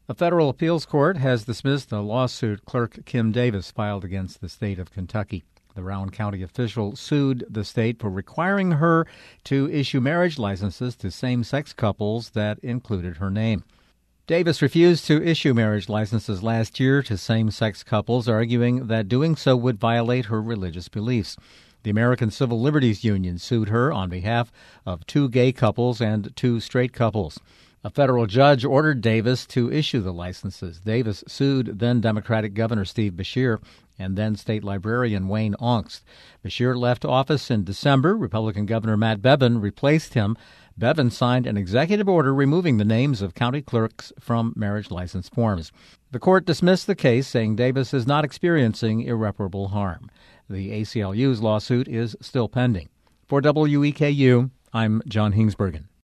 A federal appeals court has dismissed a lawsuit Clerk Kim Davis filed against the state of Kentucky. The Rowan County official sued the state for requiring her to issue marriage licenses to same-sex couples that included her name. Davis refused to issue marriage licenses last year to same-sex couples, arguing that doing so would violate her religious beliefs. The American Civil Liberties Union sued her on behalf of 2 gay couples and 2 straight couples. A federal judge ordered Davis to issue the licenses. Davis sued then-Democratic Governor Steve Beshear and then State Librarian Wayne Ongst. Beshear left office in December. Republican Governor Matt Bevin replaced him. Bevin signed an executive order removing the names of county clerks from marriage license forms. The court dismissed the case, saying Davis is not experiencing irreparable harm. The ACLU's lawsuit is still pending. For WEKU, I'm John Hingsbergen.